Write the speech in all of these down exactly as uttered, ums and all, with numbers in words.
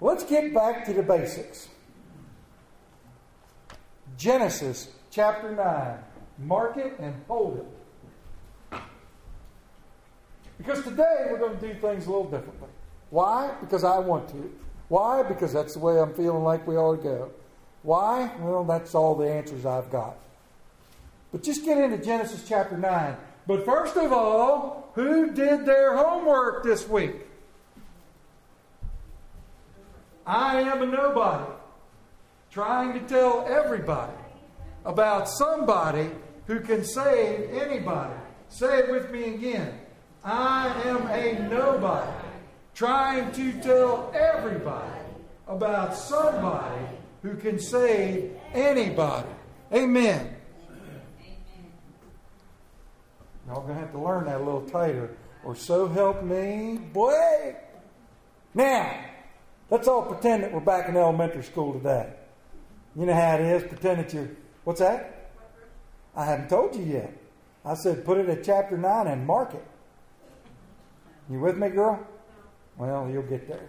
Let's get back to the basics. Genesis chapter nine. Mark it and hold it. Because today we're going to do things a little differently. Why? Because I want to. Why? Because that's the way I'm feeling like we ought to go. Why? Well, that's all the answers I've got. But just get into Genesis chapter nine. But first of all, who did their homework this week? I am a nobody, trying to tell everybody about somebody who can save anybody. Say it with me again. I am a nobody, trying to tell everybody about somebody who can save anybody. Amen. Y'all going to have to learn that a little tighter, or so help me, boy. Now, let's all pretend that we're back in elementary school today. You know how it is, pretend that you're, what's that? I haven't told you yet. I said put it at chapter nine and mark it. You with me, girl? Well, you'll get there.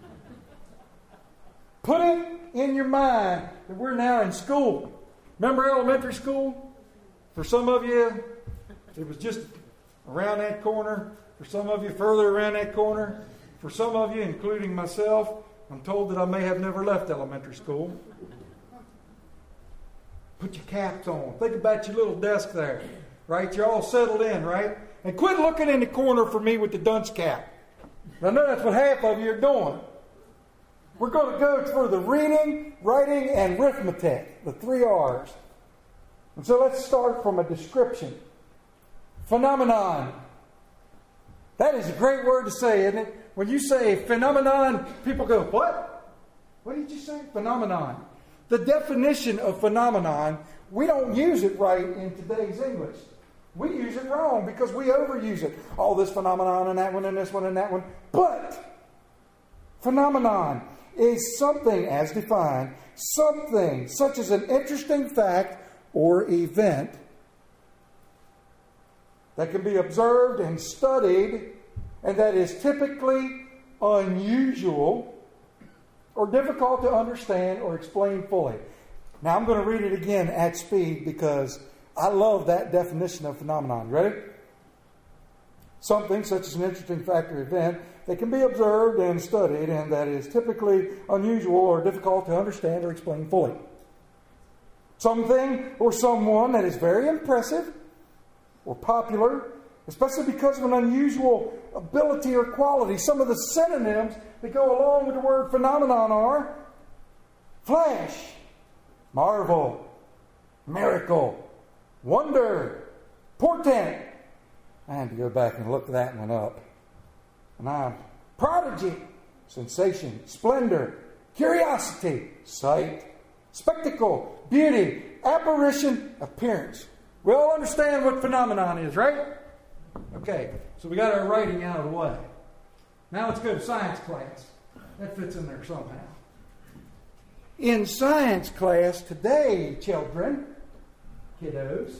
Put it in your mind that we're now in school. Remember elementary school? For some of you, it was just around that corner. For some of you, further around that corner. For some of you, including myself, I'm told that I may have never left elementary school. Put your caps on. Think about your little desk there. Right? You're all settled in, right? And quit looking in the corner for me with the dunce cap. I know that's what half of you are doing. We're going to go for the reading, writing, and arithmetic. The three R's. And so let's start from a description. Phenomenon. That is a great word to say, isn't it? When you say phenomenon, people go, what? What did you say? Phenomenon. The definition of phenomenon, we don't use it right in today's English. We use it wrong because we overuse it. All this phenomenon and that one and this one and that one. But phenomenon is something, as defined, something such as an interesting fact or event that can be observed and studied, and that is typically unusual or difficult to understand or explain fully. Now I'm going to read it again at speed because I love that definition of phenomenon. Ready? Something such as an interesting fact or event that can be observed and studied, and that is typically unusual or difficult to understand or explain fully. Something or someone that is very impressive or popular, especially because of an unusual ability or quality. Some of the synonyms that go along with the word phenomenon are flash, marvel, miracle, wonder, portent. I had to go back and look that one up. And I'm prodigy, sensation, splendor, curiosity, sight, spectacle, beauty, apparition, appearance. We all understand what phenomenon is, right? Okay, so we got our writing out of the way. Now let's go to science class. That fits in there somehow. In science class today, children, kiddos,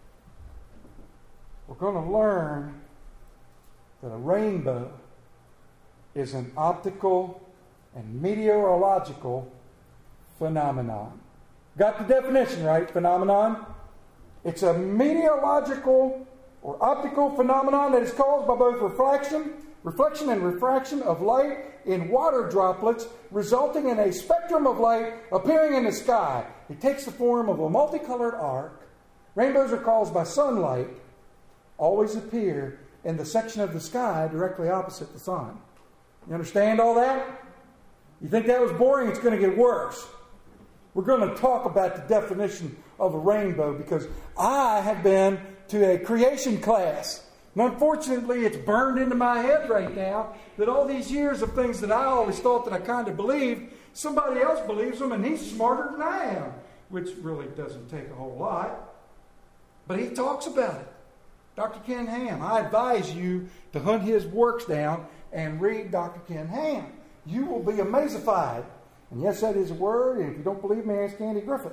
we're going to learn that a rainbow is an optical and meteorological phenomenon. Got the definition right, phenomenon? It's a meteorological or optical phenomenon that is caused by both reflection, reflection and refraction of light in water droplets, resulting in a spectrum of light appearing in the sky. It takes the form of a multicolored arc. Rainbows are caused by sunlight, always appear in the section of the sky directly opposite the sun. You understand all that? You think that was boring? It's going to get worse. We're going to talk about the definition of a rainbow because I have been to a creation class. And unfortunately, it's burned into my head right now that all these years of things that I always thought that I kind of believed, somebody else believes them and he's smarter than I am, which really doesn't take a whole lot. But he talks about it. Doctor Ken Ham. I advise you to hunt his works down and read Doctor Ken Ham. You will be amazified. And yes, that is a word, and if you don't believe me, ask Andy Griffith.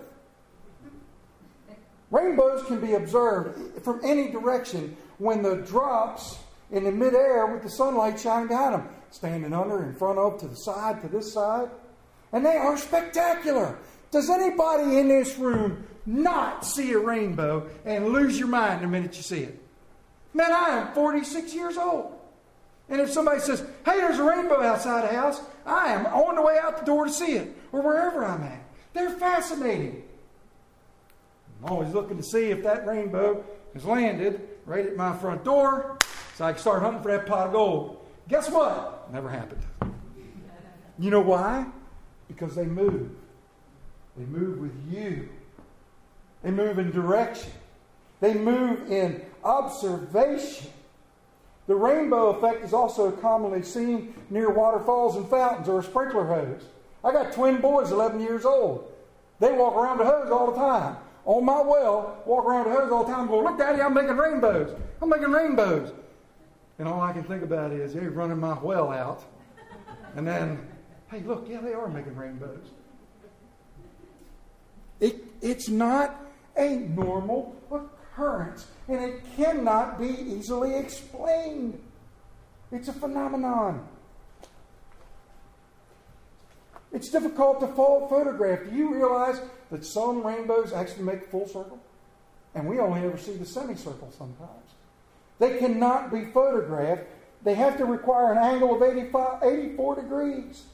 Rainbows can be observed from any direction when the drops in the midair with the sunlight shining behind them. standing under, in front of, to the side, to this side. And they are spectacular. Does anybody in this room not see a rainbow and lose your mind the minute you see it? Man, I am forty-six years old. And if somebody says, hey, there's a rainbow outside the house, I am on the way out the door to see it, or wherever I'm at. They're fascinating. I'm always looking to see if that rainbow has landed right at my front door so I can start hunting for that pot of gold. Guess what? Never happened. You know why? Because they move. They move with you. They move in direction. They move in observation. The rainbow effect is also commonly seen near waterfalls and fountains or a sprinkler hose. I got twin boys, eleven years old. They walk around the hose all the time. On my well, walk around the hose all the time and go, look, Daddy, I'm making rainbows. I'm making rainbows. And all I can think about is, they're running my well out. And then, hey, look, yeah, they are making rainbows. It, it's not a normal occurrence, and it cannot be easily explained. It's a phenomenon. It's difficult to photograph. Do you realize that some rainbows actually make a full circle? And we only ever see the semicircle sometimes. They cannot be photographed. They have to require an angle of eighty-five, eighty-four degrees.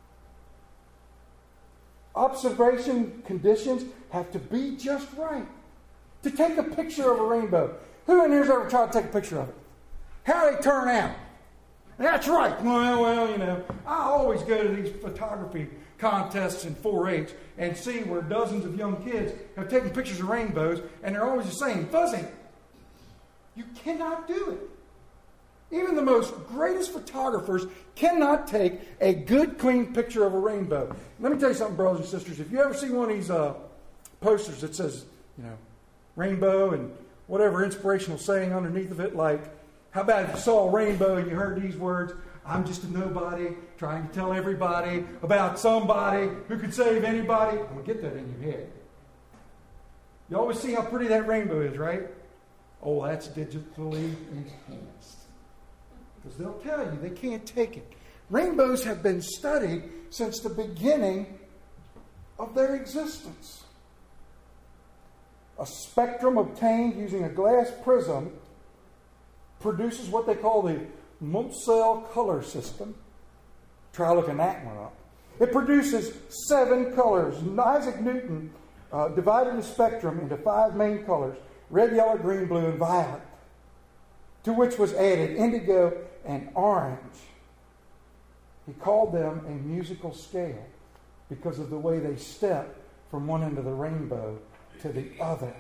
Observation conditions have to be just right. To take a picture of a rainbow. Who in here's ever tried to take a picture of it? How do they turn out? That's right. Well, well, you know, I always go to these photography contests in four H and see where dozens of young kids have taken pictures of rainbows, and they're always the same, fuzzy. You cannot do it. Even the most greatest photographers cannot take a good, clean picture of a rainbow. Let me tell you something, brothers and sisters. If you ever see one of these uh, posters that says, you know, rainbow and whatever inspirational saying underneath of it, like, how about if you saw a rainbow and you heard these words, I'm just a nobody trying to tell everybody about somebody who could save anybody. I'm going to get that in your head. You always see how pretty that rainbow is, right? Oh, that's digitally enhanced. Because they'll tell you they can't take it. Rainbows have been studied since the beginning of their existence. A spectrum obtained using a glass prism produces what they call the Munsell color system. Try looking that one up. It produces seven colors. Isaac Newton uh, divided the spectrum into five main colors: red, yellow, green, blue, and violet, to which was added indigo and orange. He called them a musical scale because of the way they step from one end of the rainbow to the other.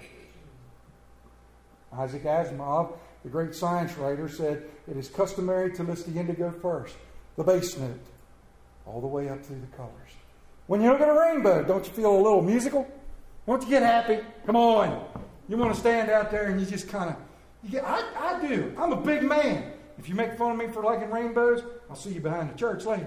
Isaac Asimov, the great science writer, said it is customary to list the indigo first, the base note, all the way up through the colors. When you look at a rainbow, don't you feel a little musical? Don't you get happy? Come on. You want to stand out there and you just kind of, you get, I, I do. I'm a big man. If you make fun of me for liking rainbows, I'll see you behind the church later.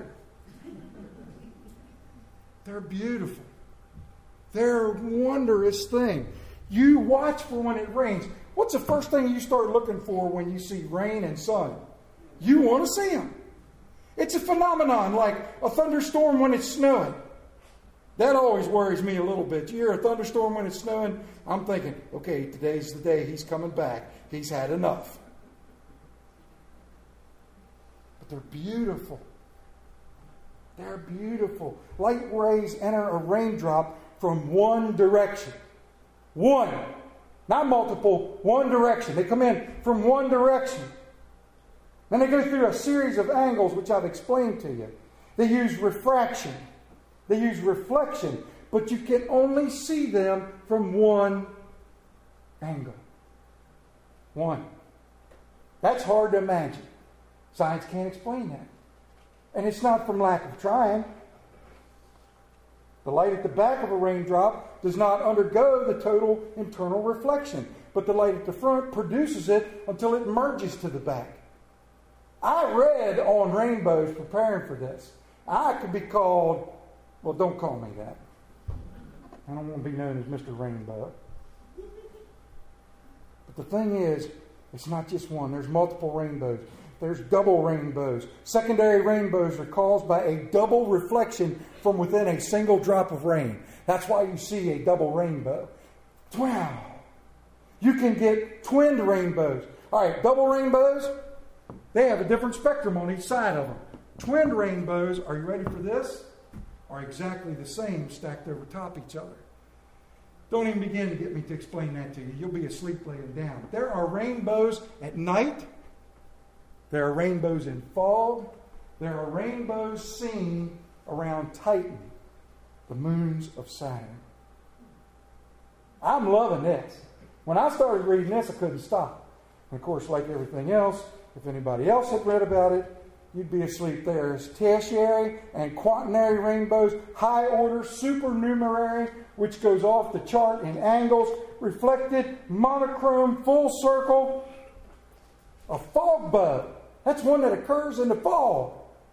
They're beautiful. They're a wondrous thing. You watch for when it rains. What's the first thing you start looking for when you see rain and sun? You want to see them. It's a phenomenon like a thunderstorm when it's snowing. That always worries me a little bit. You hear a thunderstorm when it's snowing, I'm thinking, okay, today's the day he's coming back. He's had enough. But they're beautiful. They're beautiful. Light rays enter a raindrop from one direction. One. Not multiple. One direction. They come in from one direction. Then they go through a series of angles, which I've explained to you. They use refraction. They use reflection. But you can only see them from one angle. One. That's hard to imagine. Science can't explain that. And it's not from lack of trying. The light at the back of a raindrop does not undergo the total internal reflection, but the light at the front produces it until it merges to the back. I read on rainbows preparing for this. I could be called, well, don't call me that. I don't want to be known as Mister Rainbow. But the thing is, it's not just one. There's multiple rainbows. There's double rainbows. Secondary rainbows are caused by a double reflection from within a single drop of rain. That's why you see a double rainbow. Wow. You can get twinned rainbows. All right, double rainbows, they have a different spectrum on each side of them. Twinned rainbows, are you ready for this? Are exactly the same stacked over top each other. Don't even begin to get me to explain that to you. You'll be asleep laying down. There are rainbows at night. There are rainbows in fog. There are rainbows seen around Titan, the moons of Saturn. I'm loving this. When I started reading this, I couldn't stop. And of course, like everything else, if anybody else had read about it, you'd be asleep. There's tertiary and quaternary rainbows, high order, supernumerary, which goes off the chart in angles, reflected, monochrome, full circle, a fog bug. That's one that occurs in the fog.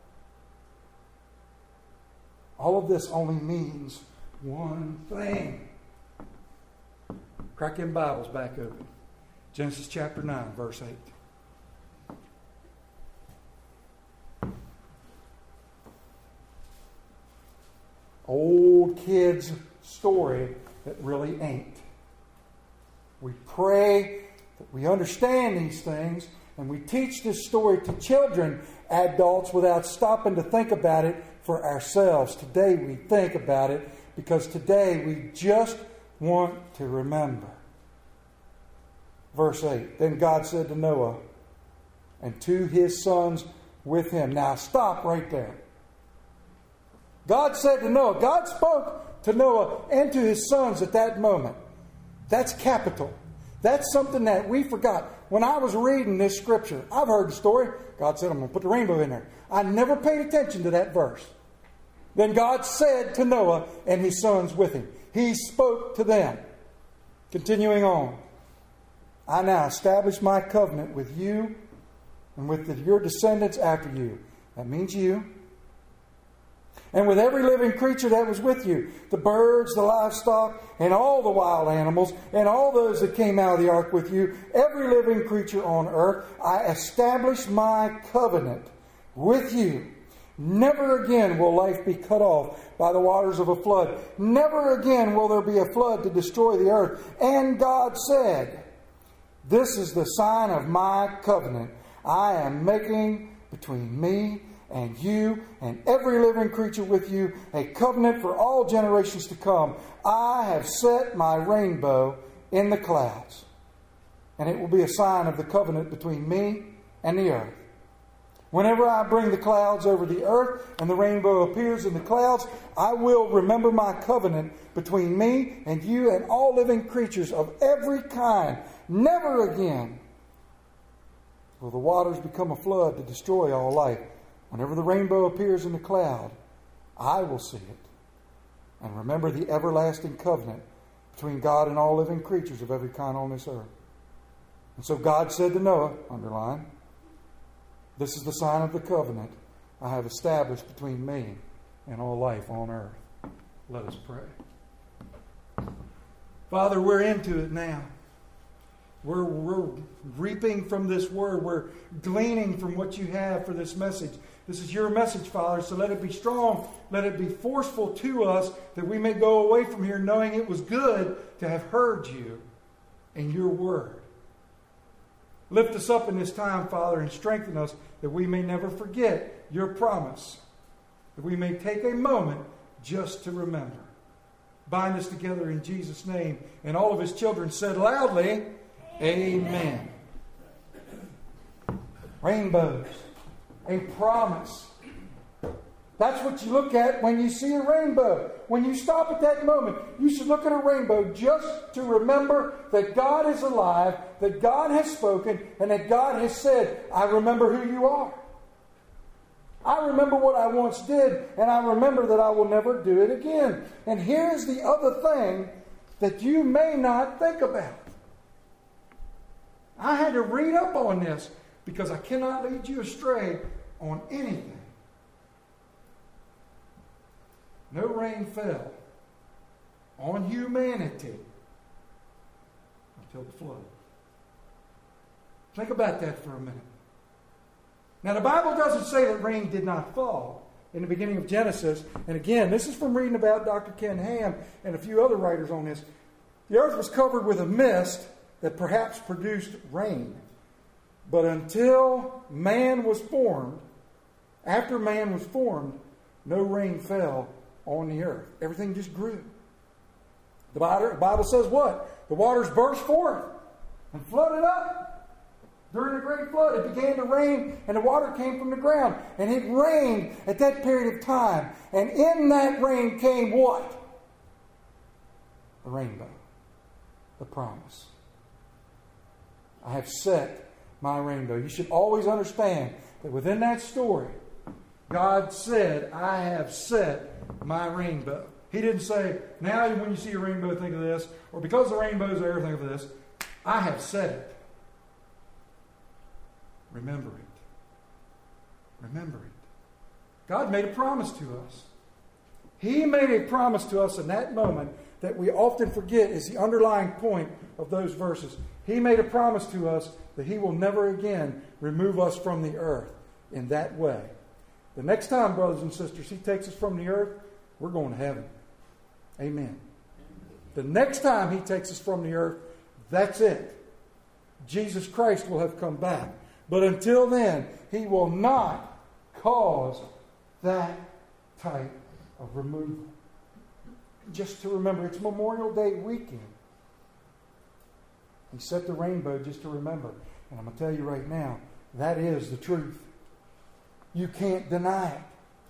All of this only means one thing. Crack them Bibles back open. Genesis chapter nine, verse eight. Old kids' story that really ain't. We pray that we understand these things, and we teach this story to children, adults, without stopping to think about it for ourselves. Today we think about it because today we just want to remember. Verse eight, then God said to Noah and to his sons with him. Now stop right there. God said to Noah, God spoke to Noah and to his sons at that moment. That's capital. That's something that we forgot. When I was reading this scripture, I've heard the story. God said, I'm going to put the rainbow in there. I never paid attention to that verse. Then God said to Noah and his sons with him. He spoke to them. Continuing on. I now establish my covenant with you and with the, your descendants after you. That means you. And with every living creature that was with you, the birds, the livestock, and all the wild animals, and all those that came out of the ark with you, every living creature on earth, I establish my covenant with you. Never again will life be cut off by the waters of a flood. Never again will there be a flood to destroy the earth. And God said, this is the sign of my covenant I am making between me and you and every living creature with you, a covenant for all generations to come. I have set my rainbow in the clouds, and it will be a sign of the covenant between me and the earth. Whenever I bring the clouds over the earth and the rainbow appears in the clouds, I will remember my covenant between me and you and all living creatures of every kind. Never again will the waters become a flood to destroy all life. Whenever the rainbow appears in the cloud, I will see it and remember the everlasting covenant between God and all living creatures of every kind on this earth. And so God said to Noah, underline, this is the sign of the covenant I have established between me and all life on earth. Let us pray. Father, we're into it now. We're, we're reaping from this word. We're gleaning from what you have for this message. This is your message, Father, so let it be strong. Let it be forceful to us that we may go away from here knowing it was good to have heard you and your word. Lift us up in this time, Father, and strengthen us that we may never forget your promise. That we may take a moment just to remember. Bind us together in Jesus' name. And all of his children said loudly, Amen. Rainbows. A promise. That's what you look at when you see a rainbow. When you stop at that moment, you should look at a rainbow just to remember that God is alive, that God has spoken, and that God has said, I remember who you are. I remember what I once did, and I remember that I will never do it again. And here's the other thing that you may not think about. I had to read up on this because I cannot lead you astray on anything. No rain fell on humanity until the flood. Think about that for a minute. Now, the Bible doesn't say that rain did not fall in the beginning of Genesis. And again, this is from reading about Doctor Ken Ham and a few other writers on this. The earth was covered with a mist that perhaps produced rain. But until man was formed, after man was formed, no rain fell on the earth. Everything just grew. The Bible says what? The waters burst forth and flooded up. During the great flood, it began to rain, and the water came from the ground. And it rained at that period of time. And in that rain came what? The rainbow. The promise. I have set my rainbow. You should always understand that within that story, God said, I have set my rainbow. He didn't say, now when you see a rainbow, think of this. Or because the rainbow's there, think of this. I have set it. Remember it. Remember it. God made a promise to us. He made a promise to us in that moment that we often forget is the underlying point of those verses. He made a promise to us that He will never again remove us from the earth in that way. The next time, brothers and sisters, He takes us from the earth, we're going to heaven. Amen. The next time He takes us from the earth, that's it. Jesus Christ will have come back. But until then, He will not cause that type of removal. Just to remember, it's Memorial Day weekend. He set the rainbow just to remember. And I'm going to tell you right now, that is the truth. You can't deny it.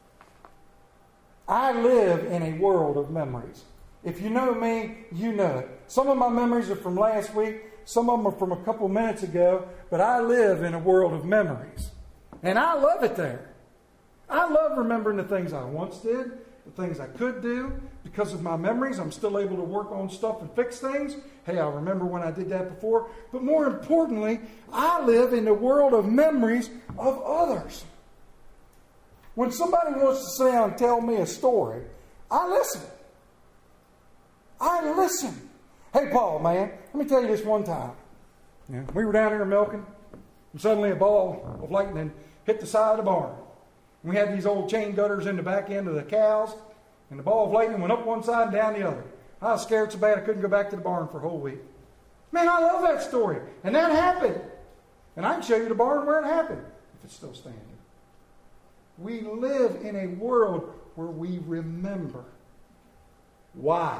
I live in a world of memories. If you know me, you know it. Some of my memories are from last week. Some of them are from a couple minutes ago. But I live in a world of memories. And I love it there. I love remembering the things I once did, the things I could do. Because of my memories, I'm still able to work on stuff and fix things. Hey, I remember when I did that before. But more importantly, I live in the world of memories of others. When somebody wants to sit down and tell me a story, I listen. I listen. Hey, Paul, man, let me tell you this one time. Yeah, we were down there milking, and suddenly a ball of lightning hit the side of the barn. We had these old chain gutters in the back end of the cows, and the ball of lightning went up one side and down the other. I was scared so bad I couldn't go back to the barn for a whole week. Man, I love that story. And that happened. And I can show you the barn where it happened, if it's still standing. We live in a world where we remember. Why?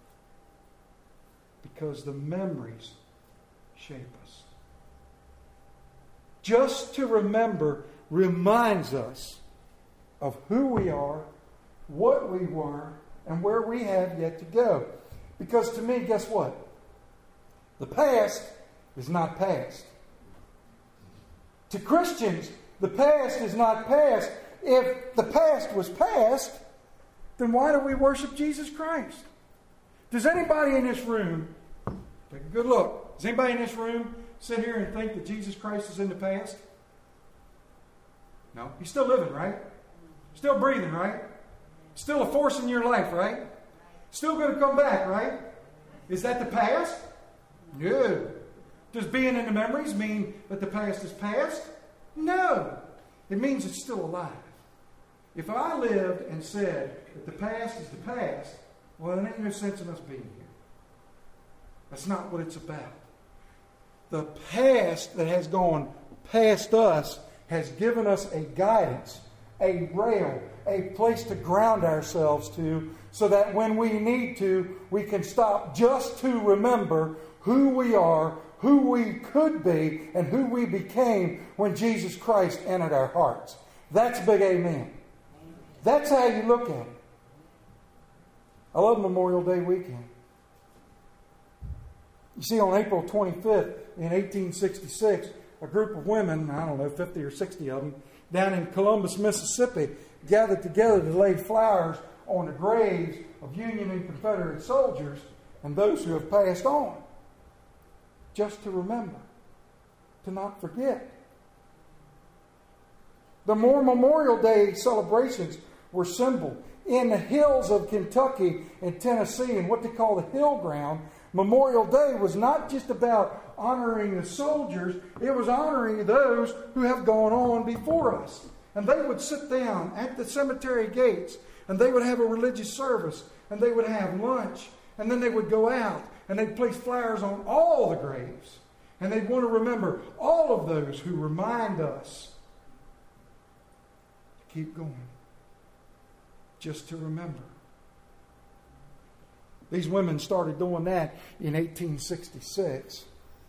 Because the memories shape us. Just to remember reminds us of who we are, what we were, and where we have yet to go. Because to me, guess what? The past is not past. To Christians, the past is not past. If the past was past, then why do we worship Jesus Christ? Does anybody in this room, take a good look, does anybody in this room sit here and think that Jesus Christ is in the past? No. He's still living, right? Still breathing, right? Still a force in your life, right? Still going to come back, right? Is that the past? No. Does being in the memories mean that the past is past? No. It means it's still alive. If I lived and said that the past is the past, well, there ain't no sense in us being here. That's not what it's about. The past that has gone past us has given us a guidance, a rail, a place to ground ourselves to, so that when we need to, we can stop just to remember who we are, who we could be, and who we became when Jesus Christ entered our hearts. That's a big amen. That's how you look at it. I love Memorial Day weekend. You see, on April twenty-fifth in eighteen sixty-six, a group of women, I don't know, fifty or sixty of them, down in Columbus, Mississippi, gathered together to lay flowers on the graves of Union and Confederate soldiers and those who have passed on. Just to remember, to not forget. The more Memorial Day celebrations were simple. In the hills of Kentucky and Tennessee, and what they call the hill ground, Memorial Day was not just about honoring the soldiers, it was honoring those who have gone on before us. And they would sit down at the cemetery gates, and they would have a religious service, and they would have lunch, and then they would go out, and they'd place flowers on all the graves. And they'd want to remember all of those who remind us to keep going, just to remember. These women started doing that in eighteen sixty-six.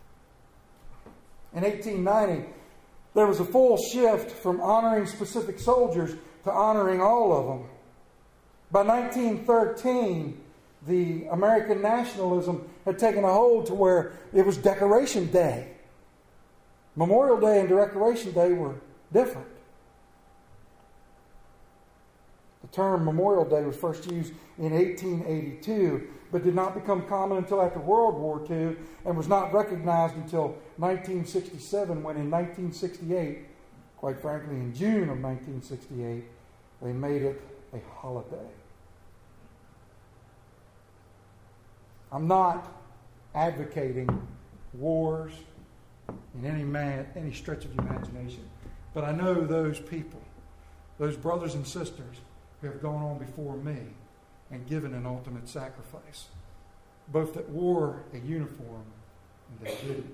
In eighteen ninety, there was a full shift from honoring specific soldiers to honoring all of them. By nineteen thirteen, the American nationalism had taken a hold to where it was Decoration Day. Memorial Day and Decoration Day were different. The term Memorial Day was first used in eighteen eighty-two, but did not become common until after World War Two, and was not recognized until nineteen sixty-seven, when in nineteen sixty-eight, quite frankly in June of nineteen sixty-eight, they made it a holiday. I'm not advocating wars in any man, any stretch of the imagination, but I know those people, those brothers and sisters who have gone on before me and given an ultimate sacrifice, both that wore a uniform and that didn't.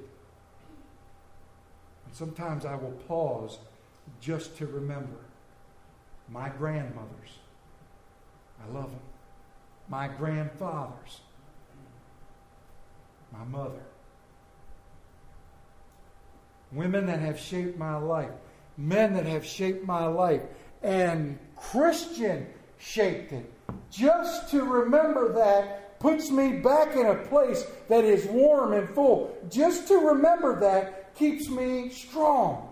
And sometimes I will pause just to remember my grandmothers. I love them. My grandfathers. My mother. Women that have shaped my life. Men that have shaped my life. And Christian shaped it. Just to remember that puts me back in a place that is warm and full. Just to remember that keeps me strong.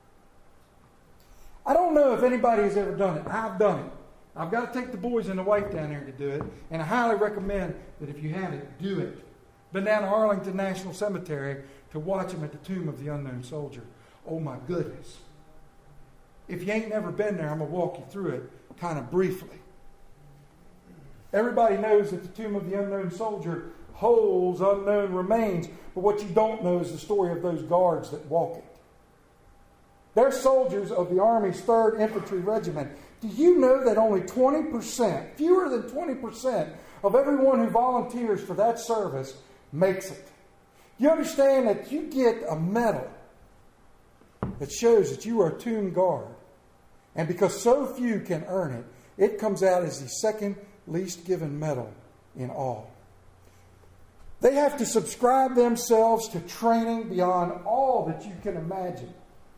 I don't know if anybody has ever done it. I've done it. I've got to take the boys and the wife down there to do it. And I highly recommend that if you haven't, do it. Been down to Arlington National Cemetery to watch them at the Tomb of the Unknown Soldier. Oh my goodness. If you ain't never been there, I'm going to walk you through it kind of briefly. Everybody knows that the Tomb of the Unknown Soldier holds unknown remains, but what you don't know is the story of those guards that walk it. They're soldiers of the Army's third Infantry Regiment. Do you know that only twenty percent, fewer than twenty percent of everyone who volunteers for that service makes it? Do you understand that you get a medal that shows that you are a tomb guard? And because so few can earn it, it comes out as the second least given medal in all. They have to subscribe themselves to training beyond all that you can imagine.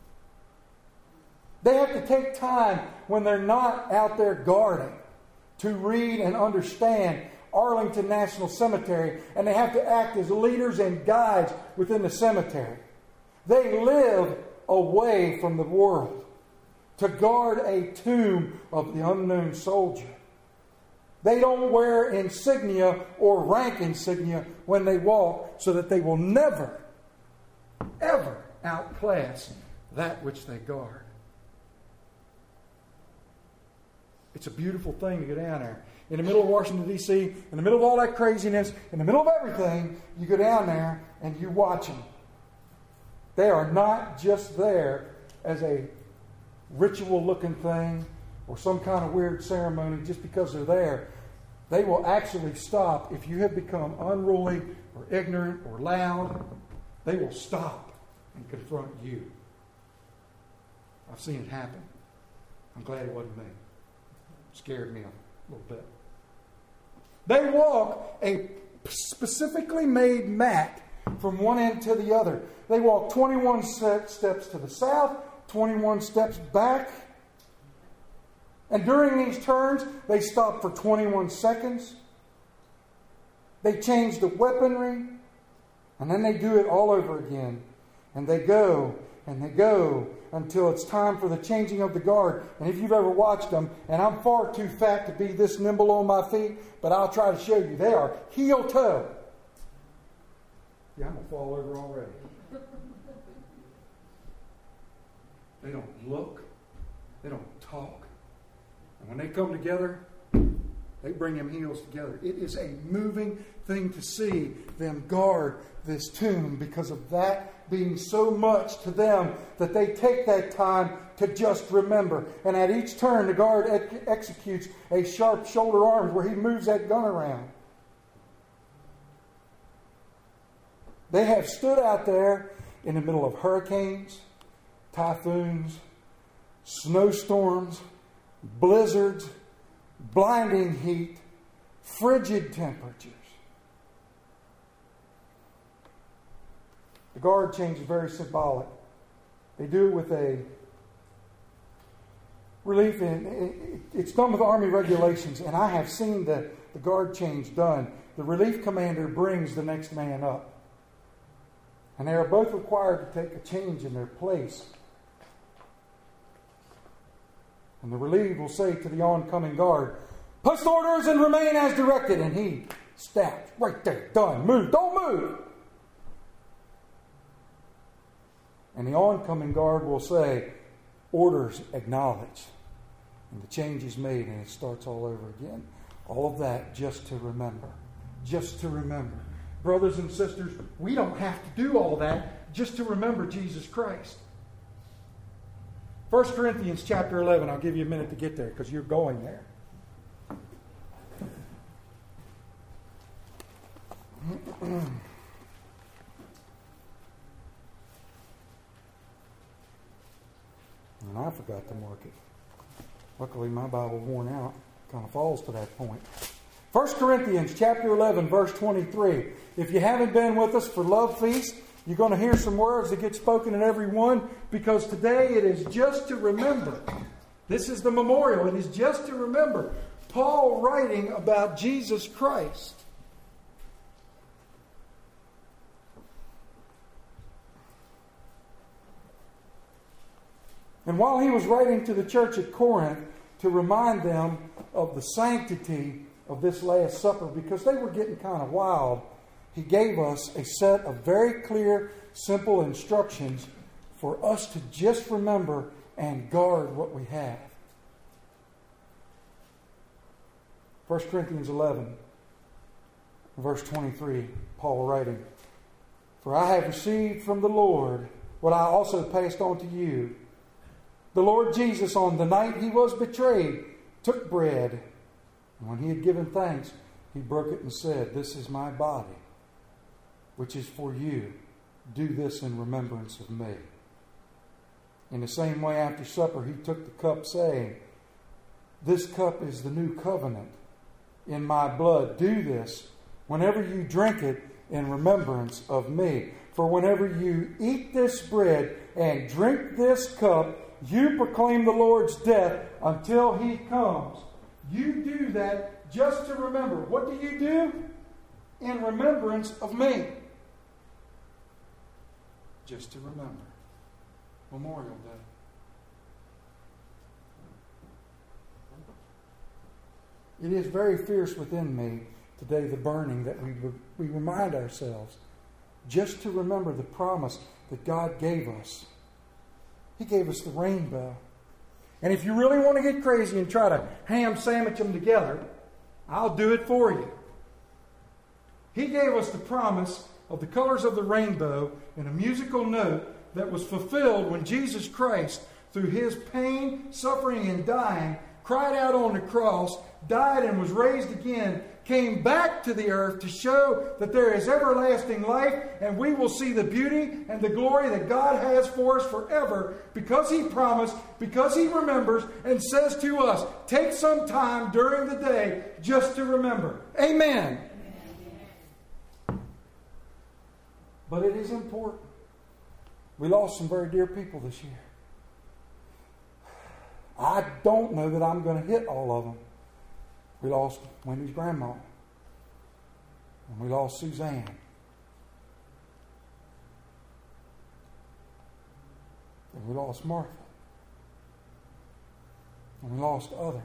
They have to take time when they're not out there guarding to read and understand Arlington National Cemetery, and they have to act as leaders and guides within the cemetery. They live away from the world to guard a tomb of the unknown soldier. They don't wear insignia or rank insignia when they walk, so that they will never, ever outclass that which they guard. It's a beautiful thing to go down there. In the middle of Washington, D C, in the middle of all that craziness, in the middle of everything, you go down there and you watch them. They are not just there as a ritual-looking thing or some kind of weird ceremony just because they're there. They will actually stop if you have become unruly or ignorant or loud. They will stop and confront you. I've seen it happen. I'm glad it wasn't me. It scared me a little bit. They walk a specifically made mat from one end to the other. They walk twenty-one steps to the south, twenty-one steps back. And during these turns, they stop for twenty-one seconds. They change the weaponry. And then they do it all over again. And they go, and they go, until it's time for the changing of the guard. And if you've ever watched them, and I'm far too fat to be this nimble on my feet, but I'll try to show you. They are heel toe. Yeah, I'm going to fall over already. They don't look. They don't talk. And when they come together, They bring them heels together. It is a moving thing to see them guard this tomb because of that being so much to them that they take that time to just remember. And at each turn, the guard ex- executes a sharp shoulder arm where he moves that gun around. They have stood out there in the middle of hurricanes, typhoons, snowstorms, blizzards, blinding heat, frigid temperatures. The guard change is very symbolic. They do it with a relief in, it's done with Army regulations, and I have seen the, the guard change done. The relief commander brings the next man up. And they are both required to take a change in their place. And the relieved will say to the oncoming guard, "Post orders and remain as directed." And he snaps, "Right there, done, move, don't move." And the oncoming guard will say, "Orders acknowledged." And the change is made and it starts all over again. All of that just to remember. Just to remember. Brothers and sisters, we don't have to do all that just to remember Jesus Christ. First Corinthians chapter eleven. I'll give you a minute to get there because you're going there. And I forgot to mark it. Luckily, my Bible worn out. Kind of falls to that point. First Corinthians chapter eleven, verse twenty-three. If you haven't been with us for Love Feast, you're going to hear some words that get spoken in every one, because today it is just to remember. This is the memorial. It is just to remember. Paul writing about Jesus Christ. And while he was writing to the church at Corinth to remind them of the sanctity of this Last Supper, because they were getting kind of wild, he gave us a set of very clear, simple instructions for us to just remember and guard what we have. First Corinthians eleven, verse twenty-three, Paul writing, "For I have received from the Lord what I also passed on to you. The Lord Jesus, on the night he was betrayed, took bread, and when he had given thanks, he broke it and said, 'This is my body, which is for you. Do this in remembrance of me.' In the same way, after supper, he took the cup, saying, 'This cup is the new covenant in my blood. Do this whenever you drink it in remembrance of me. For whenever you eat this bread and drink this cup, you proclaim the Lord's death until he comes.' You do that just to remember. What do you do? In remembrance of me. Just to remember. Memorial Day. It is very fierce within me today, the burning, that we, we remind ourselves just to remember the promise that God gave us. He gave us the rainbow. And if you really want to get crazy and try to ham sandwich them together, I'll do it for you. He gave us the promise of the colors of the rainbow in a musical note that was fulfilled when Jesus Christ, through his pain, suffering, and dying, cried out on the cross, died and was raised again, came back to the earth to show that there is everlasting life, and we will see the beauty and the glory that God has for us forever, because he promised, because he remembers, and says to us, take some time during the day just to remember. Amen. Amen. But it is important. We lost some very dear people this year. I don't know that I'm going to hit all of them. We lost Wendy's grandma. And we lost Suzanne. And we lost Martha. And we lost others.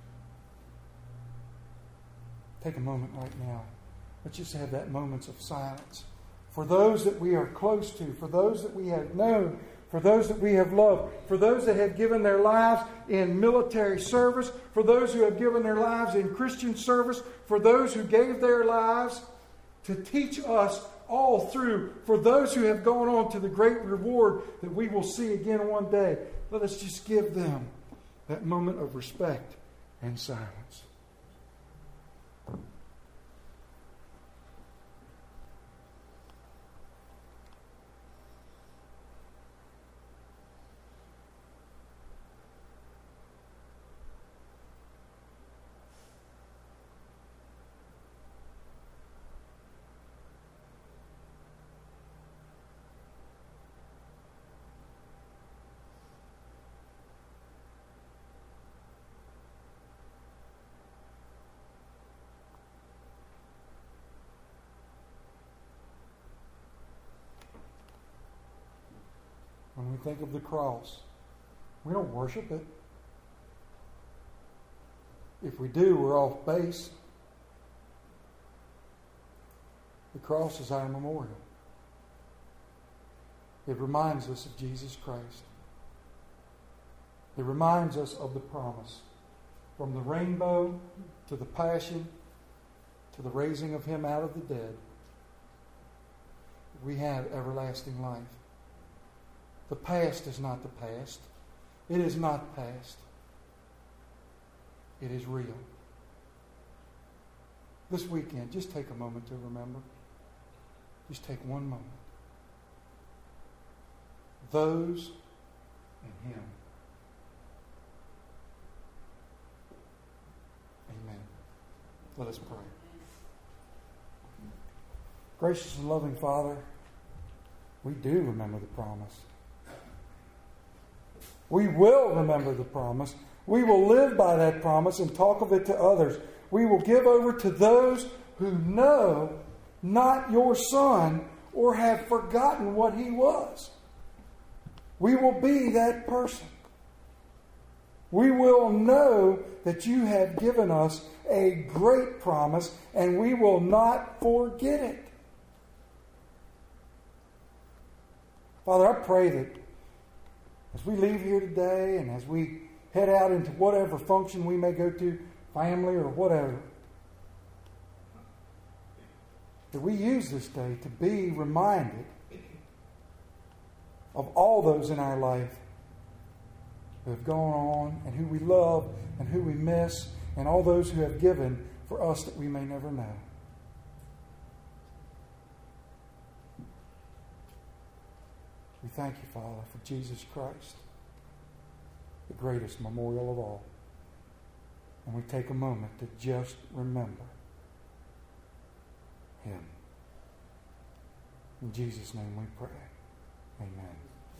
Take a moment right now. Let's just have that moments of silence. For those that we are close to, for those that we have known for those that we have loved, for those that have given their lives in military service, for those who have given their lives in Christian service, for those who gave their lives to teach us all through, for those who have gone on to the great reward that we will see again one day. Let us just give them that moment of respect and silence. When we think of the cross, we don't worship it. If we do, we're off base. The cross is our memorial. It reminds us of Jesus Christ. It reminds us of the promise. From the rainbow to the passion to the raising of Him out of the dead, we have everlasting life. The past is not the past. It is not past. It is real. This weekend, just take a moment to remember. Just take one moment. Those in Him. Amen. Let us pray. Gracious and loving Father, we do remember the promise. We will remember the promise. We will live by that promise and talk of it to others. We will give over to those who know not your Son or have forgotten what He was. We will be that person. We will know that you have given us a great promise and we will not forget it. Father, I pray that as we leave here today and as we head out into whatever function we may go to, family or whatever, that we use this day to be reminded of all those in our life who have gone on and who we love and who we miss and all those who have given for us that we may never know. We thank you, Father, for Jesus Christ, the greatest memorial of all. And we take a moment to just remember Him. In Jesus' name we pray. Amen.